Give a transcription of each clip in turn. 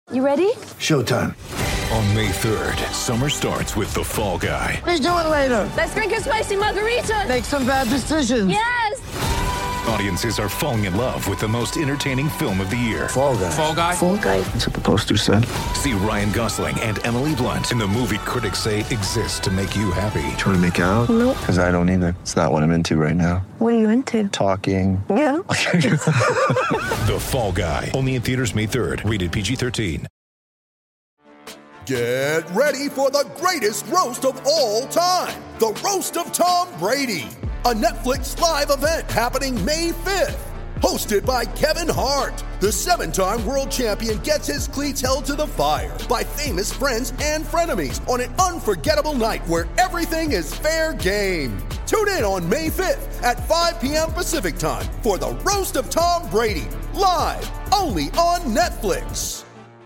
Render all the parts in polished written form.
You ready? Showtime. On May 3rd, summer starts with The Fall Guy. Let's do it later. Let's drink a spicy margarita. Make some bad decisions. Yes! Audiences are falling in love with the most entertaining film of the year. Fall Guy. Fall Guy? Fall guy. That's what the poster said. See Ryan Gosling and Emily Blunt in the movie critics say exists to make you happy. Trying to make it out? Nope. Because I don't either. It's not what I'm into right now. What are you into? Talking. Yeah. The Fall Guy. Only in theaters May 3rd. Rated PG-13. Get ready for the greatest roast of all time. The Roast of Tom Brady. A Netflix live event happening May 5th. Hosted by Kevin Hart. The 7-time world champion gets his cleats held to the fire by famous friends and frenemies on an unforgettable night where everything is fair game. Tune in on May 5th at 5 p.m. Pacific time for the Roast of Tom Brady. Live only on Netflix.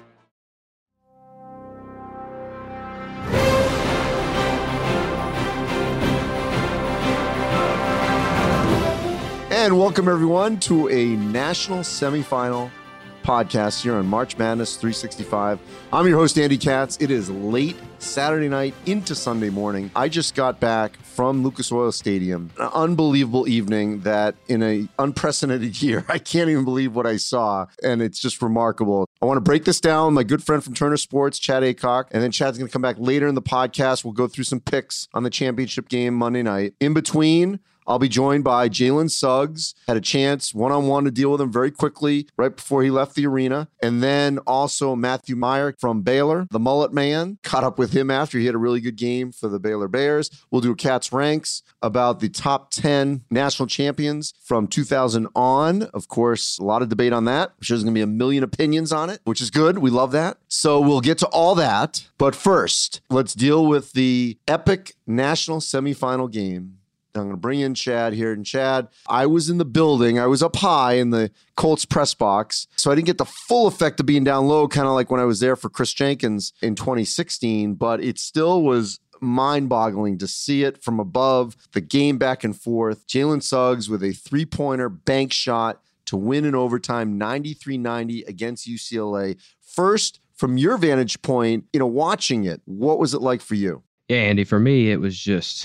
And welcome, everyone, to a national semifinal podcast here on March Madness 365. I'm your host, Andy Katz. It is late Saturday night into Sunday morning. I just got back from Lucas Oil Stadium. An unbelievable evening that in an unprecedented year, I can't even believe what I saw, and it's just remarkable. I want to break this down. My good friend from Turner Sports, Chad Aycock, and then Chad's going to come back later in the podcast. We'll go through some picks on the championship game Monday night. In between, I'll be joined by Jalen Suggs. Had a chance one-on-one to deal with him very quickly right before he left the arena. And then also Matthew Meyer from Baylor, the mullet man. Caught up with him after he had a really good game for the Baylor Bears. We'll do a Cats Ranks about the top 10 national champions from 2000 on. Of course, a lot of debate on that. I'm sure there's going to be a million opinions on it, which is good. We love that. So we'll get to all that. But first, let's deal with the epic national semifinal game. I'm going to bring in Chad here. And Chad, I was in the building. I was up high in the Colts press box. So I didn't get the full effect of being down low, kind of like when I was there for Chris Jenkins in 2016. But it still was mind-boggling to see it from above, the game back and forth. Jalen Suggs with a three-pointer bank shot to win in overtime, 93-90 against UCLA. First, from your vantage point, watching it, what was it like for you? Yeah, Andy, for me, it was just...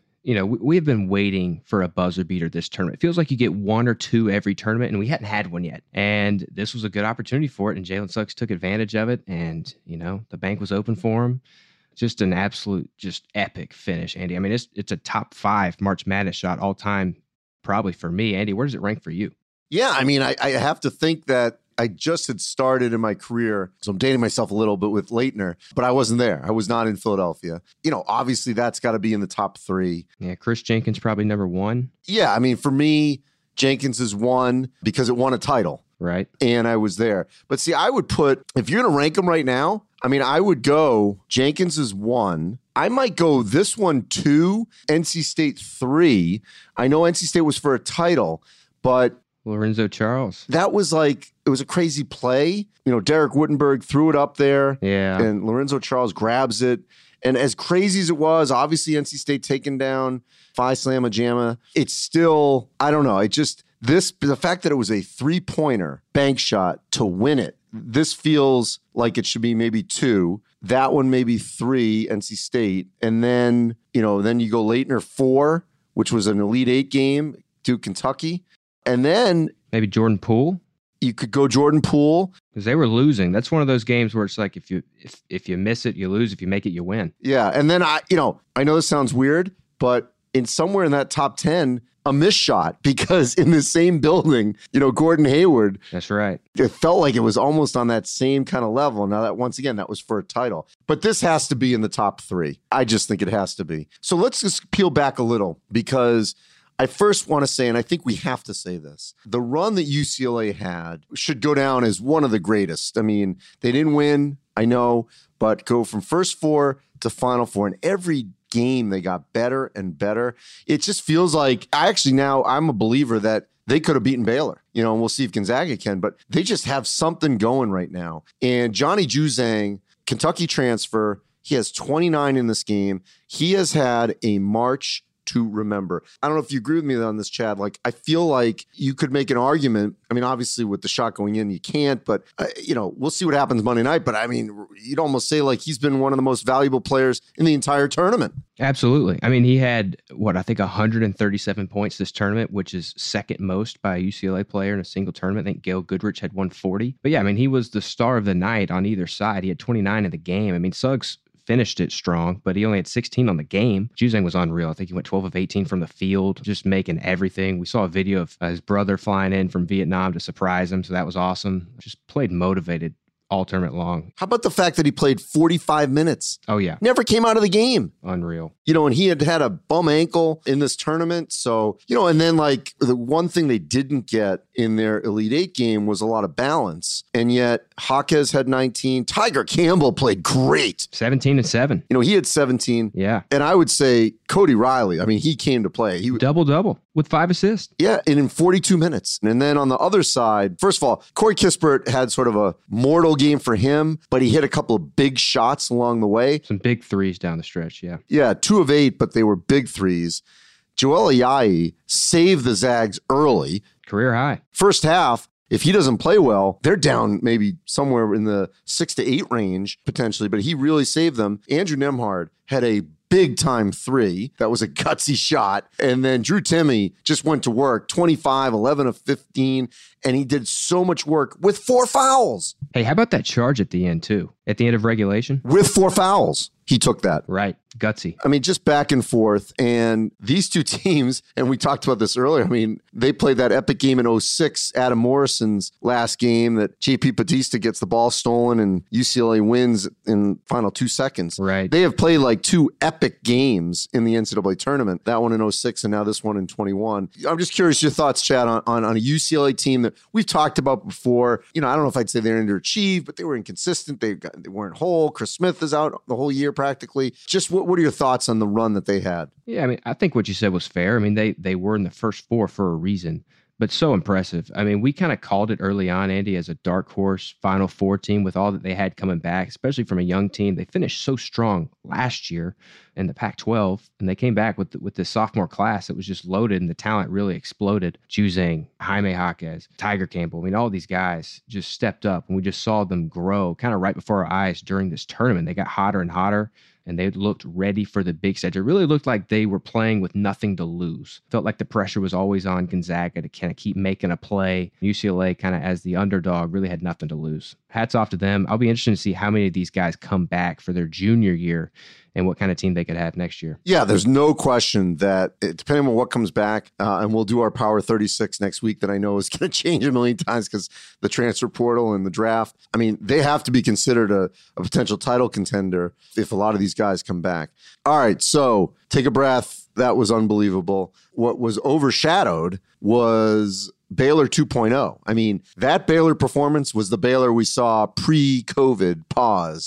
we've been waiting for a buzzer beater this tournament. It feels like you get one or two every tournament, and we hadn't had one yet. And this was a good opportunity for it, and Jalen Suggs took advantage of it, and, the bank was open for him. Just an absolute, just epic finish, Andy. I mean, it's a top 5 March Madness shot all time, probably for me. Andy, where does it rank for you? Yeah, I mean, I have to think that I just had started in my career, so I'm dating myself a little bit with Leitner, but I wasn't there. I was not in Philadelphia. Obviously that's got to be in the top 3. Yeah, Chris Jenkins probably number 1. Yeah, I mean, for me, Jenkins is 1 because it won a title. Right. And I was there. But see, I would put, if you're going to rank them right now, I mean, I would go Jenkins is 1. I might go this one 2, NC State 3. I know NC State was for a title, but Lorenzo Charles. That was like, it was a crazy play. Derek Wittenberg threw it up there. Yeah. And Lorenzo Charles grabs it. And as crazy as it was, obviously NC State taking down Phi Slamma Jamma, it's still, I don't know. The fact that it was a three-pointer bank shot to win it, this feels like it should be maybe 2. That one maybe 3, NC State. And then, then you go Leitner 4, which was an Elite 8 game to Kentucky. And then maybe Jordan Poole. You could go Jordan Poole because they were losing. That's one of those games where it's like if you miss it, you lose. If you make it, you win. Yeah, and then I know this sounds weird, but in somewhere in that top 10, a missed shot because in the same building, Gordon Hayward. That's right. It felt like it was almost on that same kind of level. Now that once again, that was for a title, but this has to be in the top 3. I just think it has to be. So let's just peel back a little because I first want to say, and I think we have to say this, the run that UCLA had should go down as one of the greatest. I mean, they didn't win, I know, but go from first 4 to Final Four, and every game they got better and better. It just feels like, I'm a believer that they could have beaten Baylor, and we'll see if Gonzaga can, but they just have something going right now. And Johnny Juzang, Kentucky transfer, he has 29 in this game. He has had a March to remember. I don't know if you agree with me on this, Chad. Like, I feel like you could make an argument. I mean, obviously with the shot going in, you can't, but we'll see what happens Monday night. But I mean, you'd almost say like he's been one of the most valuable players in the entire tournament. Absolutely. I mean, he had I think 137 points this tournament, which is second most by a UCLA player in a single tournament. I think Gail Goodrich had 140. But yeah, I mean, he was the star of the night on either side. He had 29 in the game. I mean, Suggs finished it strong, but he only had 16 on the game. Juzang was unreal. I think he went 12 of 18 from the field, just making everything. We saw a video of his brother flying in from Vietnam to surprise him, so that was awesome. Just played motivated all tournament long. How about the fact that he played 45 minutes? Oh, yeah. Never came out of the game. Unreal. And he had a bum ankle in this tournament. So, and then like the one thing they didn't get in their Elite Eight game was a lot of balance. And yet Jaquez had 19. Tiger Campbell played great. 17 and 7. He had 17. Yeah. And I would say Cody Riley, I mean, he came to play. He double with 5 assists. Yeah, and in 42 minutes. And then on the other side, first of all, Corey Kispert had sort of a mortal game for him, but he hit a couple of big shots along the way. Some big threes down the stretch, yeah. Yeah, 2 of 8, but they were big threes. Joel Ayayi saved the Zags early. Career high. First half, if he doesn't play well, they're down maybe somewhere in the 6 to 8 range potentially, but he really saved them. Andrew Nembhard had a big time 3. That was a gutsy shot. And then Drew Timme just went to work, 25, 11 of 15, and he did so much work with 4 fouls. Hey, how about that charge at the end too? At the end of regulation? With 4 fouls. He took that. Right. Gutsy. I mean, just back and forth. And these two teams, and we talked about this earlier, I mean, they played that epic game in 06, Adam Morrison's last game that JP Batista gets the ball stolen and UCLA wins in final 2 seconds. Right. They have played like 2 epic games in the NCAA tournament, that one in 06 and now this one in 21. I'm just curious your thoughts, Chad, on a UCLA team that we've talked about before. I don't know if I'd say they're underachieved, but they were inconsistent. They weren't whole. Chris Smith is out the whole year practically. Just what are your thoughts on the run that they had? Yeah, I mean, I think what you said was fair. I mean, they were in the first 4 for a reason, but so impressive. I mean, we kind of called it early on, Andy, as a dark horse Final Four team with all that they had coming back, especially from a young team. They finished so strong last year in the Pac-12, and they came back with this sophomore class that was just loaded, and the talent really exploded. Juzang, Jaime Jaquez, Tiger Campbell. I mean, all these guys just stepped up, and we just saw them grow kind of right before our eyes during this tournament. They got hotter and hotter, and they looked ready for the big stage. It really looked like they were playing with nothing to lose. Felt like the pressure was always on Gonzaga to kind of keep making a play. UCLA kind of as the underdog really had nothing to lose. Hats off to them. I'll be interested to see how many of these guys come back for their junior year and what kind of team they could have next year. Yeah, there's no question that depending on what comes back, and we'll do our Power 36 next week that I know is going to change a million times because the transfer portal and the draft. I mean, they have to be considered a potential title contender if a lot of these guys come back. All right, so take a breath. That was unbelievable. What was overshadowed was Baylor 2.0. I mean, that Baylor performance was the Baylor we saw pre-COVID pause.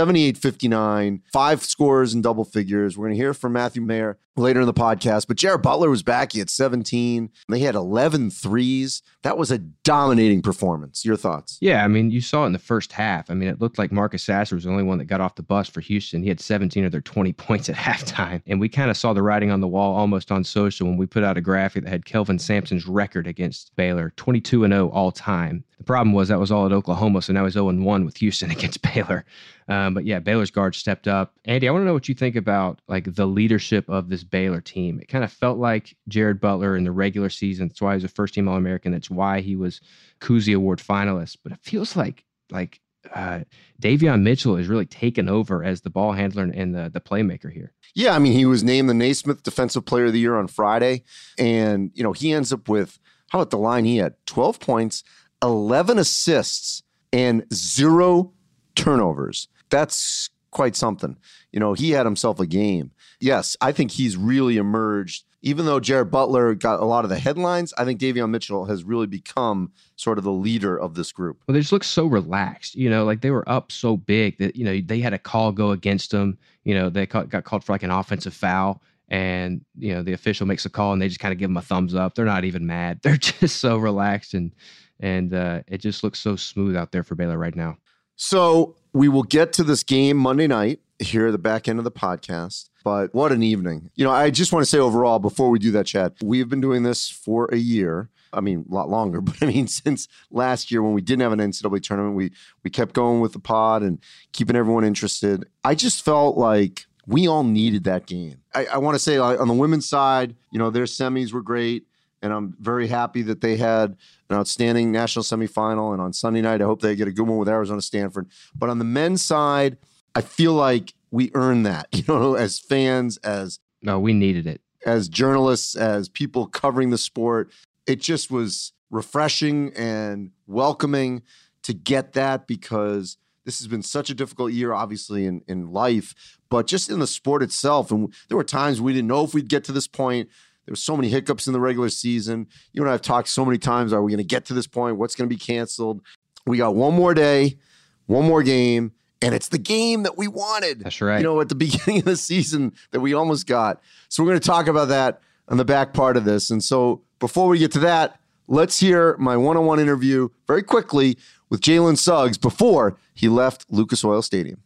78-59, 5 scores in double figures. We're going to hear from Matthew Mayer later in the podcast, but Jared Butler was back. He had 17. They had 11 threes. That was a dominating performance. Your thoughts? Yeah, I mean, you saw it in the first half. I mean, it looked like Marcus Sasser was the only one that got off the bus for Houston. He had 17 of their 20 points at halftime. And we kind of saw the writing on the wall almost on social when we put out a graphic that had Kelvin Sampson's record against Baylor, 22-0 all time. The problem was that was all at Oklahoma, so now he's 0-1 with Houston against Baylor. But yeah, Baylor's guard stepped up. Andy, I want to know what you think about like the leadership of this Baylor team. It kind of felt like Jared Butler in the regular season. That's why he was a first-team All-American. That's why he was Cousy Award finalist. But it feels like Davion Mitchell is really taken over as the ball handler and the playmaker here. Yeah, I mean, he was named the Naismith Defensive Player of the Year on Friday. And, he ends up with, how about the line? He had 12 points, 11 assists, and 0 turnovers. That's quite something. He had himself a game. Yes, I think he's really emerged. Even though Jared Butler got a lot of the headlines, I think Davion Mitchell has really become sort of the leader of this group. Well, they just look so relaxed, like they were up so big that, they had a call go against them. They got called for like an offensive foul. And, the official makes a call and they just kind of give them a thumbs up. They're not even mad. They're just so relaxed and it just looks so smooth out there for Baylor right now. So we will get to this game Monday night here at the back end of the podcast. But what an evening. I just want to say overall, before we do that, Chad, we have been doing this for a year. I mean, a lot longer, but since last year when we didn't have an NCAA tournament, we kept going with the pod and keeping everyone interested. I just felt like we all needed that game. I want to say on the women's side, their semis were great, and I'm very happy that they had an outstanding national semifinal. And on Sunday night, I hope they get a good one with Arizona Stanford. But on the men's side, I feel like we earned that, as fans, No, we needed it. As journalists, as people covering the sport. It just was refreshing and welcoming to get that, because this has been such a difficult year, obviously, in life, but just in the sport itself. And there were times we didn't know if we'd get to this point. There were so many hiccups in the regular season. You and I have talked so many times, are we going to get to this point? What's going to be canceled? We got one more day, one more game, and it's the game that we wanted. That's right. At the beginning of the season that we almost got. So we're going to talk about that on the back part of this. And so before we get to that, let's hear my one-on-one interview very quickly with Jalen Suggs before he left Lucas Oil Stadium.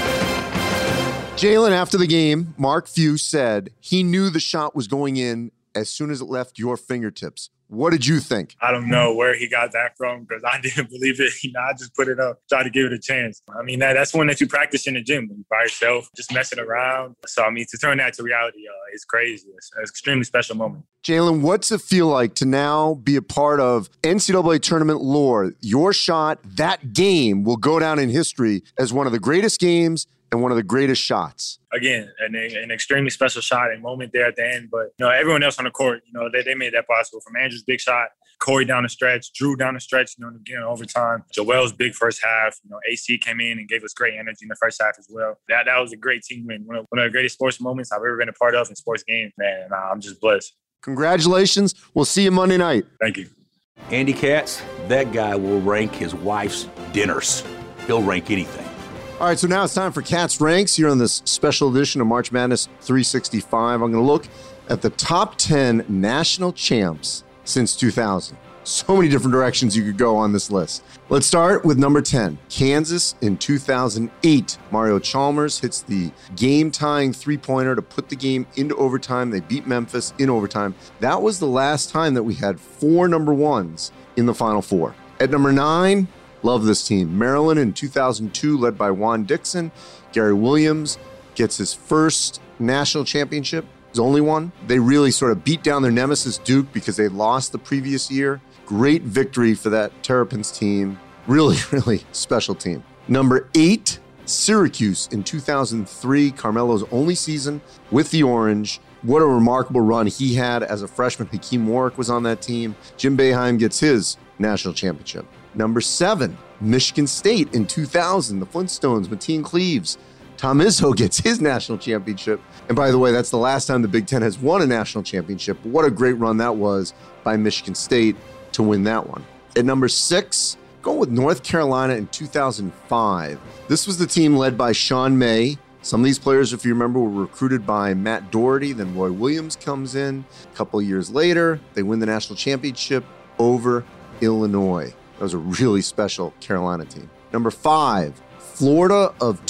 Jalen, after the game, Mark Few said he knew the shot was going in as soon as it left your fingertips. What did you think? I don't know where he got that from, because I didn't believe it. I just put it up, tried to give it a chance. That's one that you practice in the gym by yourself, just messing around. So, to turn that to reality, it's crazy. It's an extremely special moment. Jalen, what's it feel like to now be a part of NCAA tournament lore? Your shot, that game will go down in history as one of the greatest games and one of the greatest shots. Again, an extremely special shot and moment there at the end. But, everyone else on the court, they made that possible. From Andrew's big shot, Corey down the stretch, Drew down the stretch, again, overtime. Joel's big first half. AC came in and gave us great energy in the first half as well. That was a great team win. One of the greatest sports moments I've ever been a part of in sports games. Man, I'm just blessed. Congratulations. We'll see you Monday night. Thank you. Andy Katz, that guy will rank his wife's dinners. He'll rank anything. All right, so now it's time for Katz Ranks here on this special edition of March Madness 365. I'm going to look at the top 10 national champs since 2000. So many different directions you could go on this list. Let's start with number 10, Kansas in 2008. Mario Chalmers hits the game-tying three-pointer to put the game into overtime. They beat Memphis in overtime. That was the last time that we had 4 number ones in the Final Four. At number 9, love this team. Maryland in 2002, led by Juan Dixon. Gary Williams gets his first national championship, his only one. They really sort of beat down their nemesis, Duke, because they lost the previous year. Great victory for that Terrapins team. Really, really special team. Number 8, Syracuse in 2003, Carmelo's only season with the Orange. What a remarkable run he had as a freshman. Hakeem Warwick was on that team. Jim Boeheim gets his national championship. Number 7, Michigan State in 2000. The Flintstones, Mateen Cleaves. Tom Izzo gets his national championship. And by the way, that's the last time the Big Ten has won a national championship. What a great run that was by Michigan State to win that one. At number 6, going with North Carolina in 2005. This was the team led by Sean May. Some of these players, if you remember, were recruited by Matt Doherty. Then Roy Williams comes in. A couple of years later, they win the national championship over Illinois. That was a really special Carolina team. Number 5, Florida of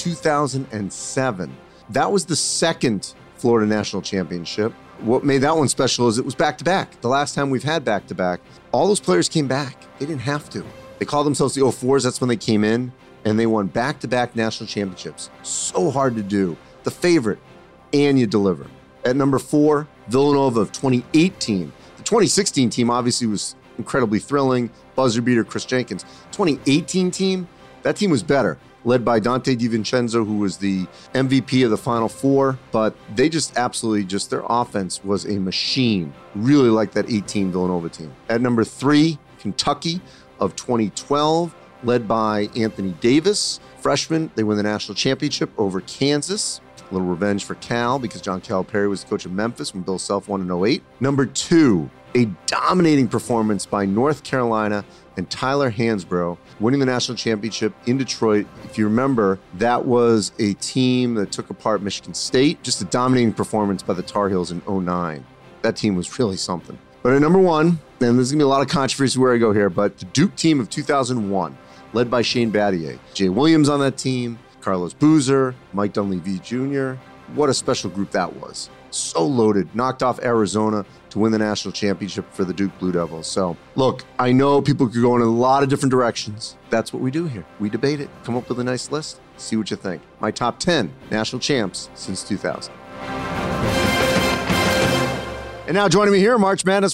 2007. That was the second Florida national championship. What made that one special is it was back-to-back. The last time we've had back-to-back, all those players came back. They didn't have to. They called themselves the 04s. That's when they came in, and they won back-to-back national championships. So hard to do. The favorite, and you deliver. At number 4, Villanova of 2018. The 2016 team obviously was incredibly thrilling. Buzzer beater Chris Jenkins. 2018 team, that team was better, led by Dante DiVincenzo, who was the MVP of the Final Four, but they just absolutely their offense was a machine. Really like that 18 Villanova team. At number 3, Kentucky of 2012, led by Anthony Davis. Freshman, they win the national championship over Kansas. A little revenge for Cal because John Calipari was the coach of Memphis when Bill Self won in 2008. Number 2, a dominating performance by North Carolina and Tyler Hansbrough, winning the national championship in Detroit. If you remember, that was a team that took apart Michigan State. Just a dominating performance by the Tar Heels in 2009. That team was really something. But at number 1, and there's going to be a lot of controversy where I go here, but the Duke team of 2001, led by Shane Battier. Jay Williams on that team, Carlos Boozer, Mike Dunleavy Jr. What a special group that was. So loaded, knocked off Arizona to win the national championship for the Duke Blue Devils. So, look, I know people could go in a lot of different directions. That's what we do here. We debate it, come up with a nice list, see what you think. My top 10 national champs since 2000. And now joining me here, March Madness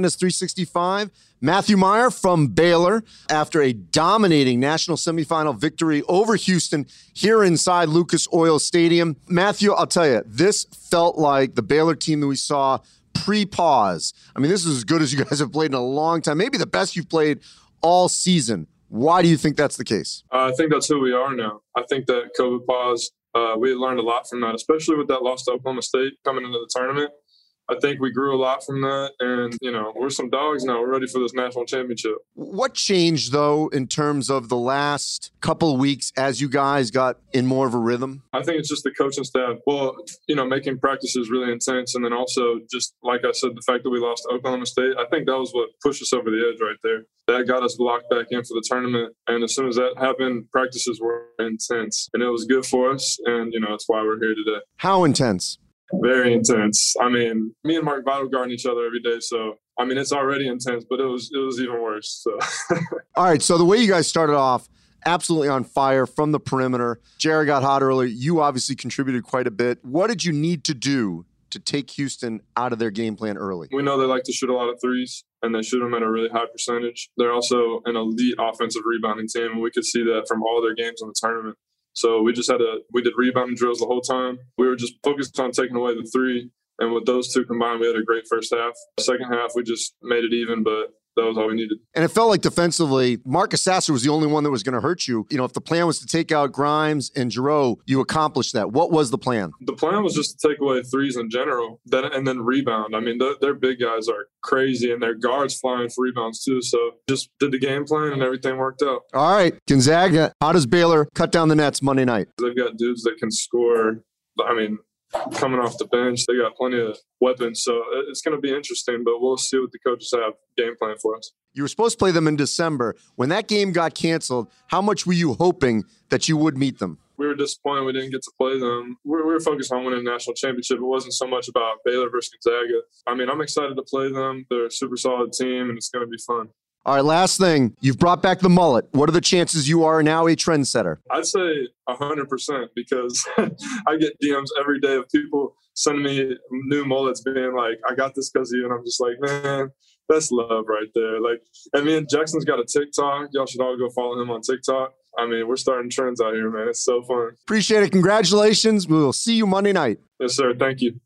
365, Matthew Mayer from Baylor. After a dominating national semifinal victory over Houston here inside Lucas Oil Stadium. Matthew, I'll tell you, this felt like the Baylor team that we saw pre-pause. I mean, this is as good as you guys have played in a long time, maybe the best you've played all season. Why do you think that's the case? I think that's who we are now. I think that COVID pause, we learned a lot from that, especially with that loss to Oklahoma State coming into the tournament. I think we grew a lot from that, and, we're some dogs now. We're ready for this national championship. What changed, though, in terms of the last couple of weeks as you guys got in more of a rhythm? I think it's just the coaching staff. Well, making practices really intense, and then also just, like I said, the fact that we lost to Oklahoma State, I think that was what pushed us over the edge right there. That got us locked back in for the tournament, and as soon as that happened, practices were intense, and it was good for us, and, that's why we're here today. How intense? Very intense. I mean, me and Mark Vital guarding each other every day. So, I mean, it's already intense, but it was even worse. So. All right. So the way you guys started off, absolutely on fire from the perimeter. Jared got hot earlier. You obviously contributed quite a bit. What did you need to do to take Houston out of their game plan early? We know they like to shoot a lot of threes, and they shoot them at a really high percentage. They're also an elite offensive rebounding team, and we could see that from all their games in the tournament. So we did rebounding drills the whole time. We were just focused on taking away the three. And with those two combined, we had a great first half. Second half, we just made it even, but that was all we needed. And it felt like defensively, Marcus Sasser was the only one that was going to hurt you. If the plan was to take out Grimes and Giroux, you accomplished that. What was the plan? The plan was just to take away threes in general, and then rebound. I mean, their big guys are crazy, and their guards flying for rebounds too. So just did the game plan, and everything worked out. All right, Gonzaga, how does Baylor cut down the nets Monday night? They've got dudes that can score. I mean, coming off the bench, they got plenty of weapons. So it's going to be interesting, but we'll see what the coaches have game plan for us. You were supposed to play them in December. When that game got canceled, how much were you hoping that you would meet them? We were disappointed we didn't get to play them. We were focused on winning the national championship. It wasn't so much about Baylor versus Gonzaga. I mean, I'm excited to play them. They're a super solid team, and it's going to be fun. All right, last thing. You've brought back the mullet. What are the chances you are now a trendsetter? I'd say 100% because I get DMs every day of people sending me new mullets being like, I got this because of you. And I'm just like, man, that's love right there. Like, and me and Jackson's got a TikTok. Y'all should all go follow him on TikTok. I mean, we're starting trends out here, man. It's so fun. Appreciate it. Congratulations. We will see you Monday night. Yes, sir. Thank you.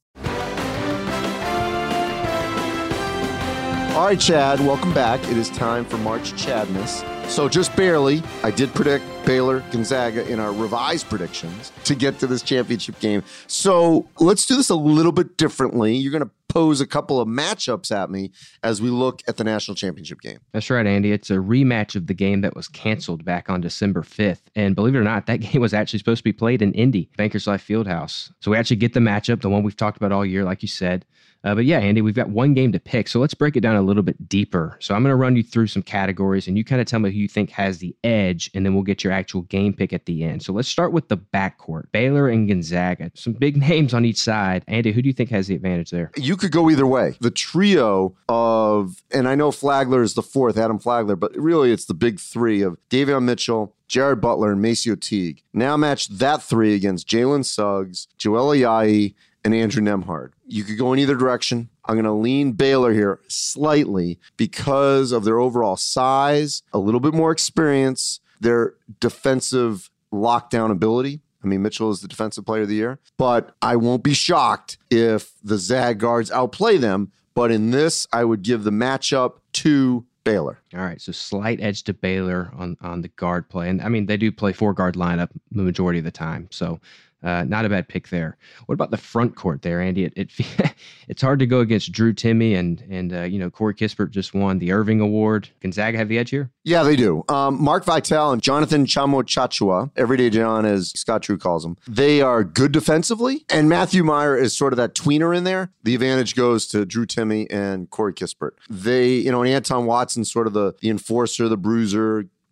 All right, Chad, welcome back. It is time for March Chadness. So just barely, I did predict Baylor, Gonzaga in our revised predictions to get to this championship game. So let's do this a little bit differently. You're going to pose a couple of matchups at me as we look at the national championship game. That's right, Andy. It's a rematch of the game that was canceled back on December 5th. And believe it or not, that game was actually supposed to be played in Indy, Bankers Life Fieldhouse. So we actually get the matchup, the one we've talked about all year, like you said. But yeah, Andy, we've got one game to pick. So let's break it down a little bit deeper. So I'm going to run you through some categories and you kind of tell me who you think has the edge, and then we'll get your actual game pick at the end. So let's start with the backcourt, Baylor and Gonzaga. Some big names on each side. Andy, who do you think has the advantage there? You could go either way. The trio of, and I know Flagler is the fourth, Adam Flagler, but really it's the big three of Davion Mitchell, Jared Butler, and Maceo Teague. Now match that three against Jalen Suggs, Joel Ayayi, and Andrew Nembhard. You could go in either direction. I'm going to lean Baylor here slightly because of their overall size, a little bit more experience, their defensive lockdown ability. I mean, Mitchell is the defensive player of the year, but I won't be shocked if the Zag guards outplay them. But in this, I would give the matchup to Baylor. All right, so slight edge to Baylor on the guard play. And I mean, they do play 4-guard lineup the majority of the time. So not a bad pick there. What about the front court there, Andy? It's hard to go against Drew Timme and Corey Kispert just won the Irving Award. Gonzaga have the edge here? Yeah, they do. Mark Vitale and Jonathan Chamo-Chachua, Everyday John as Scott Drew calls him, they are good defensively, and Matthew Mayer is sort of that tweener in there. The advantage goes to Drew Timme and Corey Kispert. They, and Anton Watson's sort of the enforcer, the bruiser,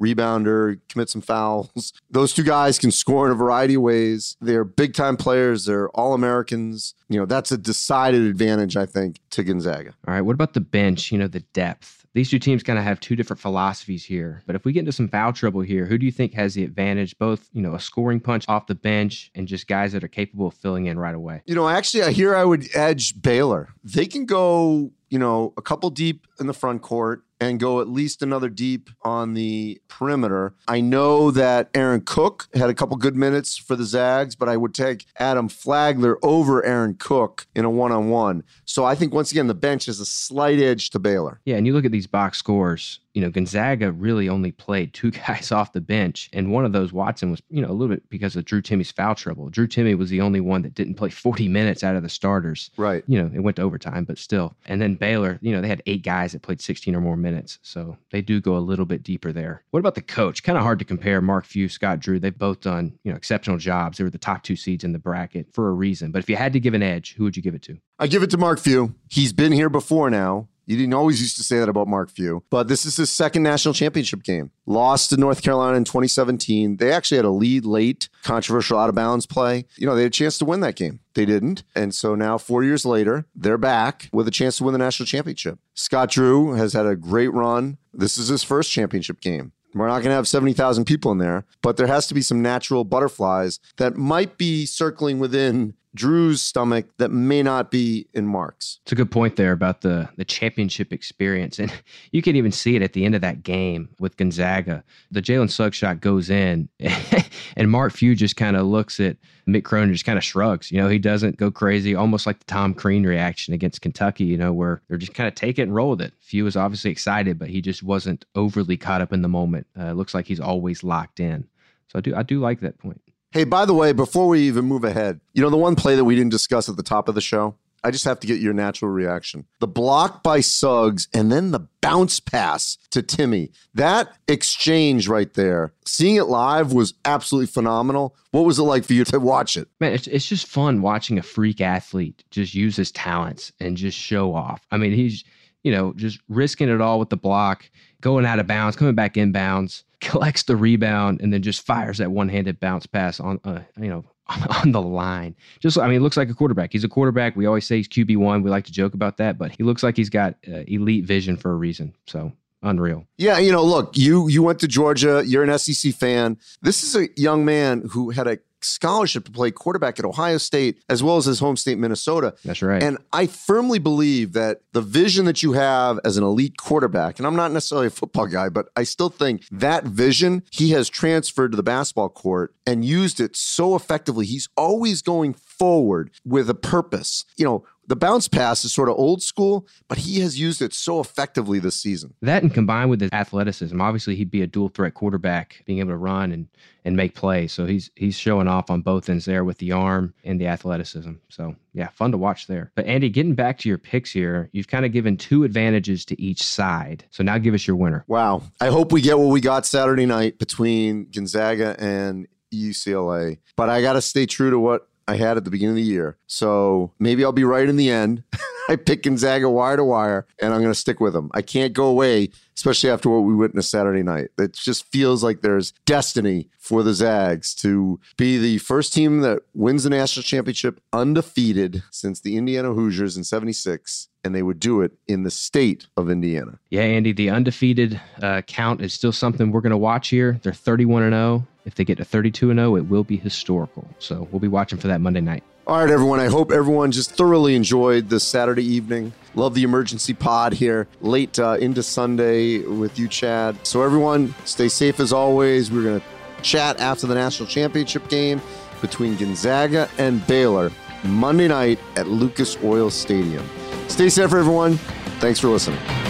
rebounder, commit some fouls. Those two guys can score in a variety of ways. They're big-time players. They're All-Americans. That's a decided advantage, I think, to Gonzaga. All right, what about the bench, the depth? These two teams kind of have two different philosophies here. But if we get into some foul trouble here, who do you think has the advantage? Both, a scoring punch off the bench and just guys that are capable of filling in right away. Actually, I would edge Baylor. They can go, a couple deep in the front court and go at least another deep on the perimeter. I know that Aaron Cook had a couple good minutes for the Zags, but I would take Adam Flagler over Aaron Cook in a one-on-one. So I think, once again, the bench is a slight edge to Baylor. Yeah, and you look at these box scores, Gonzaga really only played two guys off the bench, and one of those, Watson, was, a little bit because of Drew Timmy's foul trouble. Drew Timme was the only one that didn't play 40 minutes out of the starters. Right. It went to overtime, but still. And then Baylor, they had 8 guys that played 16 or more minutes, so they do go a little bit deeper there. What about the coach? Kind of hard to compare. Mark Few, Scott Drew, they've both done, exceptional jobs. They were the top 2 seeds in the bracket for a reason. But if you had to give an edge, who would you give it to? I give it to Mark Few. He's been here before now. You didn't always used to say that about Mark Few, but this is his second national championship game. Lost to North Carolina in 2017. They actually had a lead late, controversial out-of-bounds play. They had a chance to win that game. They didn't. And so now, 4 years later, they're back with a chance to win the national championship. Scott Drew has had a great run. This is his first championship game. We're not going to have 70,000 people in there, but there has to be some natural butterflies that might be circling within Drew's stomach that may not be in Mark's. It's a good point there about the championship experience. And you can even see it at the end of that game with Gonzaga. The Jalen Suggs shot goes in, and Mark Few just kind of looks at Mick Cronin, just kind of shrugs. He doesn't go crazy, almost like the Tom Crean reaction against Kentucky, where they're just kind of take it and roll with it. Few was obviously excited, but he just wasn't overly caught up in the moment. It looks like he's always locked in. So I do like that point. Hey, by the way, before we even move ahead, the one play that we didn't discuss at the top of the show, I just have to get your natural reaction. The block by Suggs and then the bounce pass to Timme. That exchange right there, seeing it live was absolutely phenomenal. What was it like for you to watch it? Man, it's just fun watching a freak athlete just use his talents and just show off. I mean, he's, just risking it all with the block, going out of bounds, coming back inbounds, collects the rebound, and then just fires that one-handed bounce pass on, on the line. It looks like a quarterback. He's a quarterback. We always say he's QB1. We like to joke about that, but he looks like he's got elite vision for a reason. So unreal. Yeah, look, you went to Georgia. You're an SEC fan. This is a young man who had a scholarship to play quarterback at Ohio State, as well as his home state, Minnesota. That's right. And I firmly believe that the vision that you have as an elite quarterback, and I'm not necessarily a football guy, but I still think that vision he has transferred to the basketball court and used it so effectively. He's always going forward with a purpose. The bounce pass is sort of old school, but he has used it so effectively this season. That, and combined with his athleticism, obviously he'd be a dual threat quarterback, being able to run and make plays. So he's showing off on both ends there with the arm and the athleticism. So yeah, fun to watch there. But Andy, getting back to your picks here, you've kind of given 2 advantages to each side. So now give us your winner. Wow. I hope we get what we got Saturday night between Gonzaga and UCLA, but I got to stay true to what I had at the beginning of the year. So maybe I'll be right in the end. I pick Gonzaga wire to wire, and I'm going to stick with them. I can't go away, especially after what we witnessed Saturday night. It just feels like there's destiny for the Zags to be the first team that wins the national championship undefeated since the Indiana Hoosiers in '76, and they would do it in the state of Indiana. Yeah, Andy, the undefeated count is still something we're going to watch here. They're 31-0. If they get to 32-0, it will be historical. So we'll be watching for that Monday night. All right, everyone. I hope everyone just thoroughly enjoyed this Saturday evening. Love the emergency pod here late into Sunday with you, Chad. So everyone, stay safe as always. We're going to chat after the national championship game between Gonzaga and Baylor Monday night at Lucas Oil Stadium. Stay safe, everyone. Thanks for listening.